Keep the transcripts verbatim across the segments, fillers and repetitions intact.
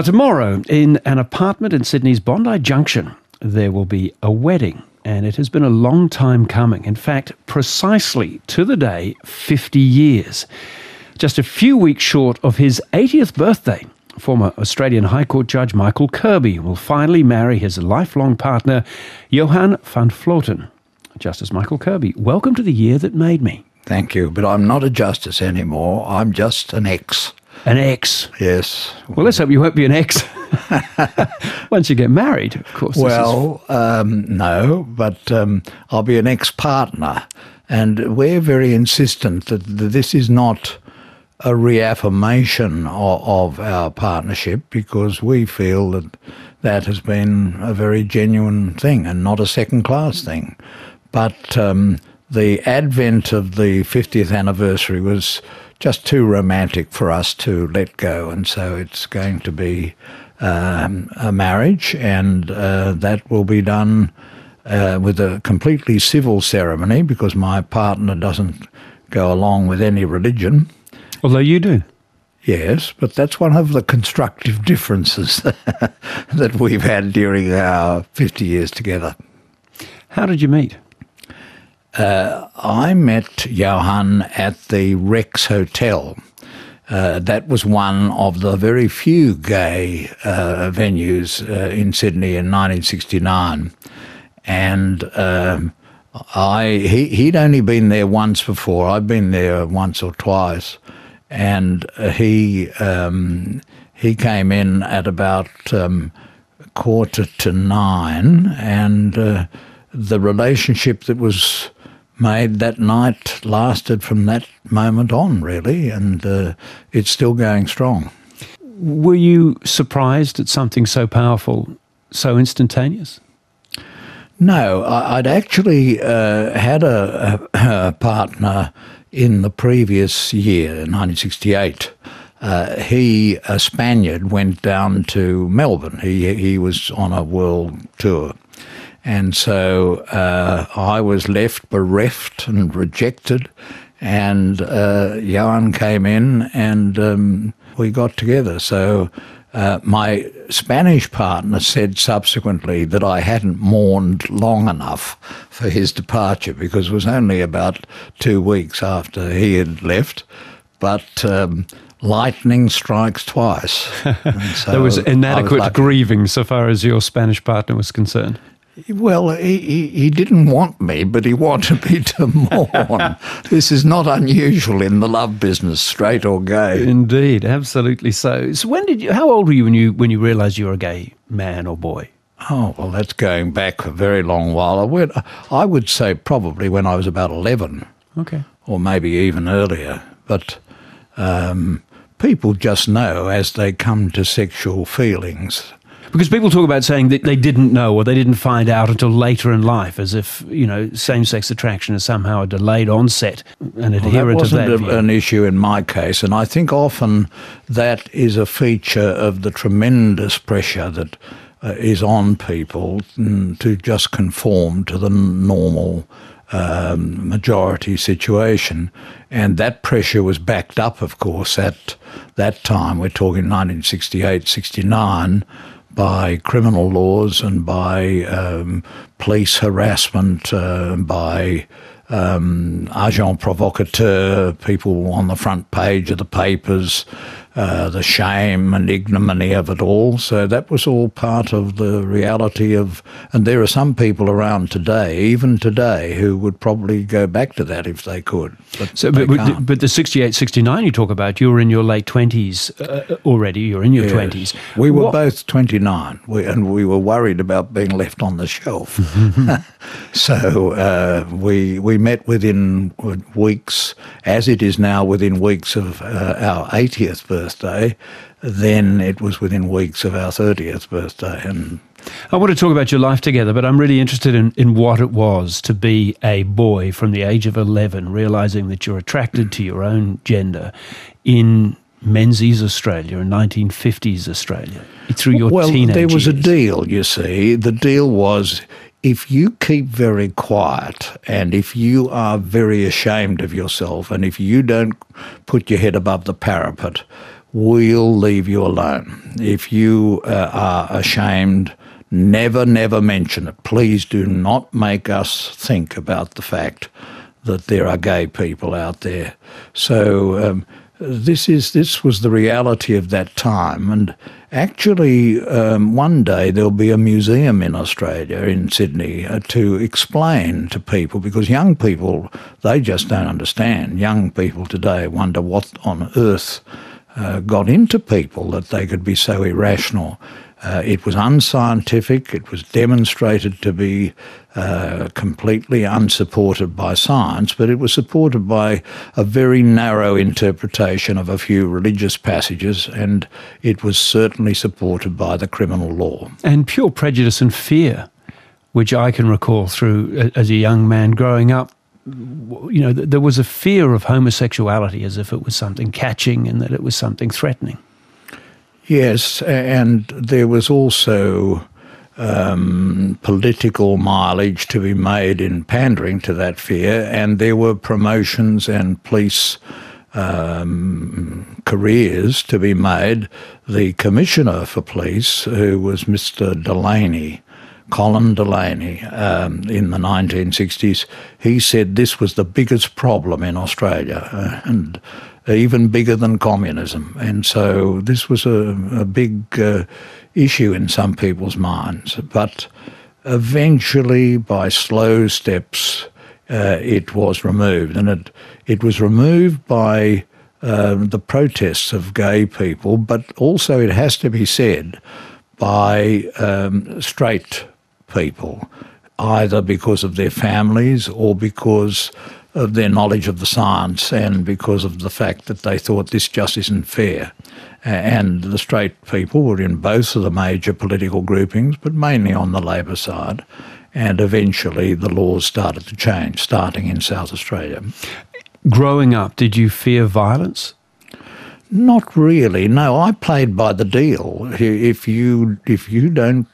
tomorrow, in an apartment in Sydney's Bondi Junction, there will be a wedding, and it has been a long time coming. In fact, precisely to the day, fifty years. Just a few weeks short of his eightieth birthday, former Australian High Court Judge Michael Kirby will finally marry his lifelong partner, Johan van Vleuten. Justice Michael Kirby, welcome to the year that made me. Thank you, but I'm not a justice anymore. I'm just an ex. An ex? Yes. Well, let's hope you won't be an ex once you get married, of course. Well, is... um, no, but um, I'll be an ex-partner. And we're very insistent that this is not a reaffirmation of, of our partnership, because we feel that that has been a very genuine thing and not a second-class thing. But um, the advent of the fiftieth anniversary was just too romantic for us to let go, and so it's going to be um, a marriage, and uh, that will be done uh, with a completely civil ceremony, because my partner doesn't go along with any religion. Although you do. Yes, but that's one of the constructive differences that we've had during our fifty years together. How did you meet? Uh, I met Johan at the Rex Hotel. Uh, that was one of the very few gay uh, venues uh, in Sydney in nineteen sixty-nine. And um, I he, he'd only been there once before. I'd been there once or twice. And uh, he um, he came in at about um, quarter to nine, and uh, the relationship that was made that night lasted from that moment on, really, and uh, it's still going strong. Were you surprised at something so powerful, so instantaneous? No, I'd actually uh, had a, a, a partner in the previous year, nineteen sixty-eight. Uh, he, a Spaniard, went down to Melbourne. He, he was on a world tour. And so uh, I was left bereft and rejected, and uh, Johan came in, and um, we got together. So uh, my Spanish partner said subsequently that I hadn't mourned long enough for his departure, because it was only about two weeks after he had left. But um, lightning strikes twice. So there was inadequate was grieving so far as your Spanish partner was concerned. Well, he, he, he didn't want me, but he wanted me to mourn. This is not unusual in the love business, straight or gay. Indeed, absolutely so. So when did you, how old were you when you when you realised you were a gay man or boy? Oh, well, that's going back a very long while. I would, I would say probably when I was about eleven. Okay. Or maybe even earlier. But um, people just know as they come to sexual feelings. Because people talk about saying that they didn't know or they didn't find out until later in life, as if, you know, same-sex attraction is somehow a delayed onset and adherent well, that of that wasn't view. an issue in my case, and I think often that is a feature of the tremendous pressure that uh, is on people mm, to just conform to the normal um, majority situation. And that pressure was backed up, of course, at that time, we're talking nineteen sixty-eight, sixty-nine, by criminal laws and by um, police harassment, uh, by um, agents provocateurs, people on the front page of the papers, uh, the shame and ignominy of it all. So that was all part of the reality of, and there are some people around today, even today, who would probably go back to that if they could. But, so, they but, can't. but the sixty-eight, sixty-nine you talk about, you were in your late twenties uh, already, you're in your yes. twenties. We were what? both twenty-nine, we, and we were worried about being left on the shelf. So uh, we we met within weeks, as it is now within weeks of uh, our eightieth birthday. Then it was within weeks of our thirtieth birthday. And I want to talk about your life together, but I'm really interested in, in what it was to be a boy from the age of eleven, realising that you're attracted to your own gender in Menzies, Australia, in nineteen fifties Australia, through your well, teenage there was years. a deal, you see. The deal was, if you keep very quiet and if you are very ashamed of yourself and if you don't put your head above the parapet, we'll leave you alone. If you uh, are ashamed, never, never mention it. Please do not make us think about the fact that there are gay people out there. So um, this is this was the reality of that time. And actually, um, one day there'll be a museum in Australia, in Sydney, uh, to explain to people, because young people, they just don't understand. Young people today wonder what on earth uh, got into people that they could be so irrational. Uh, it was unscientific. It was demonstrated to be uh, completely unsupported by science, but it was supported by a very narrow interpretation of a few religious passages, and it was certainly supported by the criminal law. And pure prejudice and fear, which I can recall through as a young man growing up. You know, there was a fear of homosexuality as if it was something catching and that it was something threatening. Yes, and there was also um, political mileage to be made in pandering to that fear, and there were promotions and police um, careers to be made. The Commissioner for Police, who was Mister Delaney, Colin Delaney, um, in the nineteen sixties, he said this was the biggest problem in Australia, uh, and even bigger than communism. And so this was a, a big uh, issue in some people's minds. But eventually, by slow steps, uh, it was removed. And it, it was removed by uh, the protests of gay people, but also, it has to be said, by um, straight people, either because of their families or because of their knowledge of the science, and because of the fact that they thought this just isn't fair. And the straight people were in both of the major political groupings, but mainly on the Labor side. And eventually the laws started to change, starting in South Australia. Growing up, did you fear violence? Not really. No, I played by the deal. If you, if you don't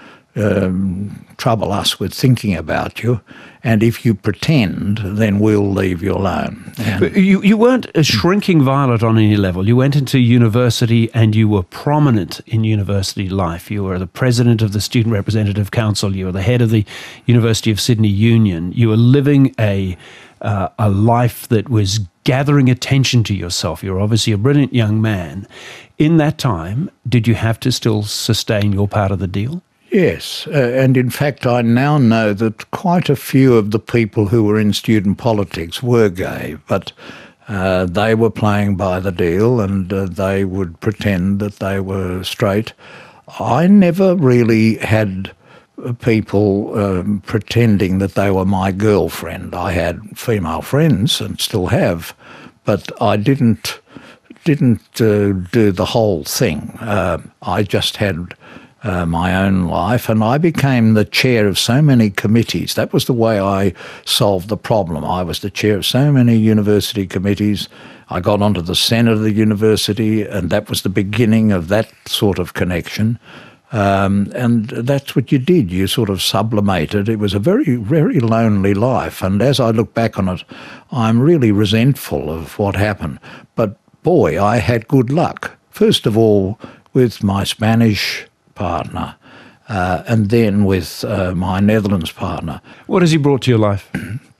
um, trouble us with thinking about you, and if you pretend, then we'll leave you alone. And you, you weren't a shrinking violet on any level. You went into university and you were prominent in university life. You were the president of the Student Representative Council. You were the head of the University of Sydney Union. You were living a, uh, a life that was gathering attention to yourself. You were obviously a brilliant young man. In that time, did you have to still sustain your part of the deal? Yes, uh, and in fact I now know that quite a few of the people who were in student politics were gay, but uh, they were playing by the deal, and uh, they would pretend that they were straight. I never really had people um, pretending that they were my girlfriend. I had female friends and still have, but I didn't, didn't uh, do the whole thing. Uh, I just had Uh, my own life, and I became the chair of so many committees. That was the way I solved the problem. I was the chair of so many university committees. I got onto the Senate of the university, and that was the beginning of that sort of connection. Um, and that's what you did. You sort of sublimated. It was a very, very lonely life. And as I look back on it, I'm really resentful of what happened. But boy, I had good luck. First of all, with my Spanish partner, uh, and then with uh, my Netherlands partner. What has he brought to your life?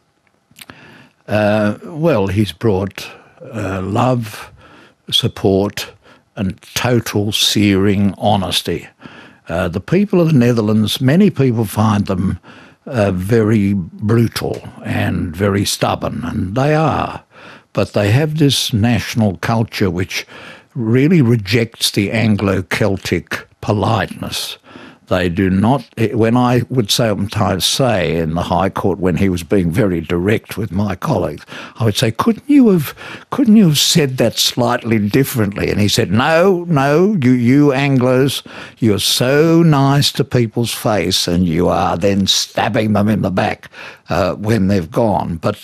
uh, well, he's brought uh, love, support, and total searing honesty. Uh, the people of the Netherlands, many people find them uh, very brutal and very stubborn, and they are. But they have this national culture which really rejects the Anglo-Celtic politeness. They do not, when I would sometimes say in the High Court when he was being very direct with my colleagues, I would say, couldn't you have, couldn't you have said that slightly differently? And he said, no, no, you, you Anglos, you're so nice to people's face and you are then stabbing them in the back uh, when they've gone. But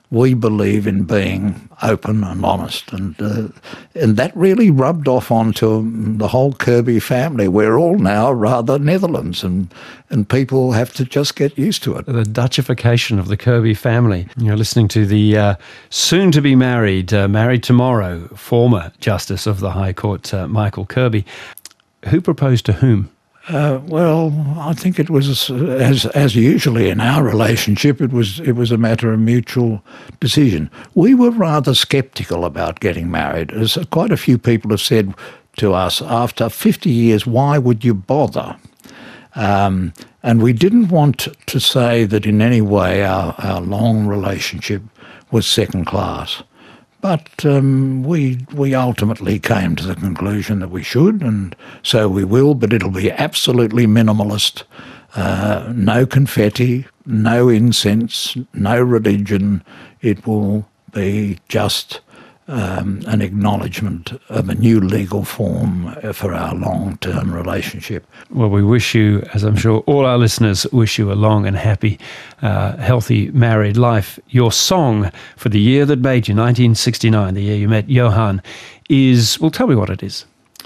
we believe in being open and honest, and uh, and that really rubbed off onto the whole Kirby family. We're all now rather Netherlands, and and people have to just get used to it. The Dutchification of the Kirby family. You're listening to the uh, soon-to-be married, uh, married tomorrow, former Justice of the High Court, uh, Michael Kirby. Who proposed to whom? Uh, well, I think it was, as as usually in our relationship, it was it was a matter of mutual decision. We were rather sceptical about getting married, as quite a few people have said to us, after fifty years, why would you bother? Um, and we didn't want to say that in any way our, our long relationship was second class. But um, we we ultimately came to the conclusion that we should, and so we will, but it'll be absolutely minimalist. Uh, no confetti, no incense, no religion. It will be just um, an acknowledgement of a new legal form for our long-term relationship. Well, we wish you, as I'm sure all our listeners wish you, a long and happy, uh, healthy married life. Your song for the year that made you, nineteen sixty-nine, the year you met Johan, is, well, tell me what it is.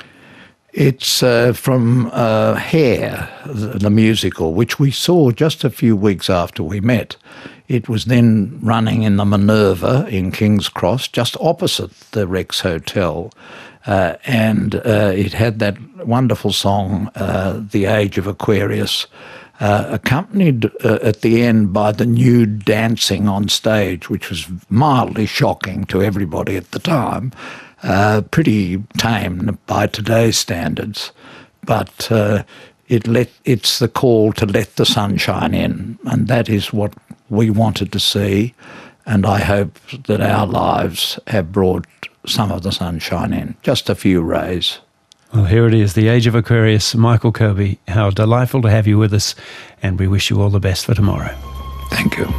It's uh, from uh, Hair, the, the musical, which we saw just a few weeks after we met. It was then running in the Minerva in King's Cross, just opposite the Rex Hotel. Uh, and uh, it had that wonderful song, uh, The Age of Aquarius, uh, accompanied uh, at the end by the nude dancing on stage, which was mildly shocking to everybody at the time. Uh, pretty tame by today's standards, but uh, it let it's the call to let the sunshine in, and that is what we wanted to see, and I hope that our lives have brought some of the sunshine in, just a few rays. Well, here it is, The Age of Aquarius, Michael Kirby. How delightful to have you with us, and we wish you all the best for tomorrow. Thank you.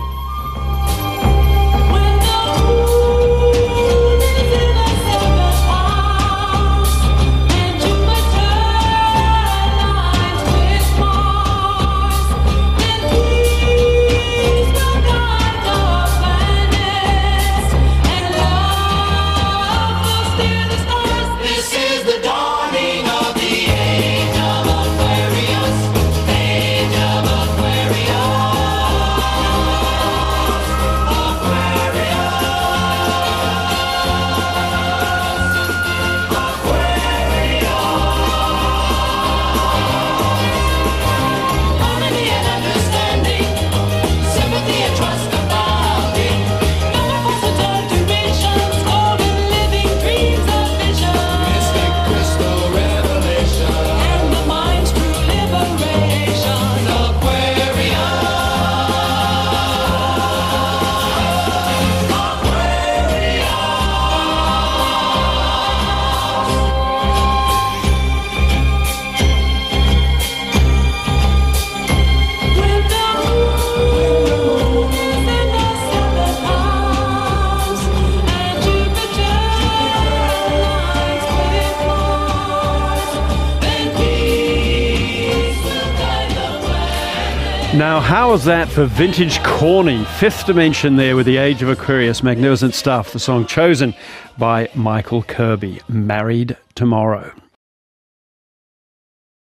Now, how was that for vintage corny? Fifth Dimension there with The Age of Aquarius. Magnificent stuff. The song chosen by Michael Kirby, Married Tomorrow.